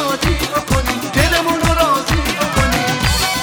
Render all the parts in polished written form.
شادی بکنیم، دلمون رو راضی بکنیم.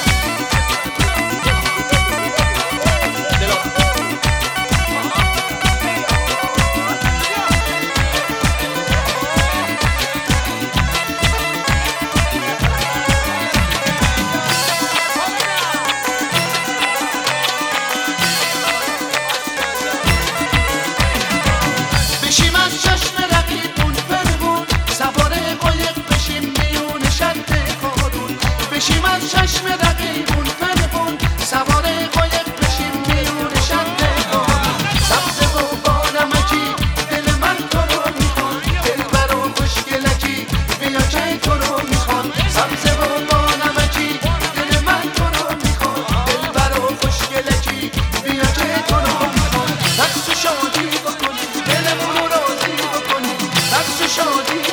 بشیم از چشم رقیبون فرمون، سوار قایق بشیم میون شد کارون. بشیم از چشم رقیبون فرمون، سوار قایق بشیم میون شد کارون. سبز و بانمکی دل من تو رو میخوان، دلبر و خوشگلکی بیا که تو رو میخوان. سبز و بانمکی دل من تو رو میخوان، دلبر و خوشگلکی بیا که تو رو میخوان. رقص و شادی بکنیم، دلمون رو راضی بکنیم، رقص و شادی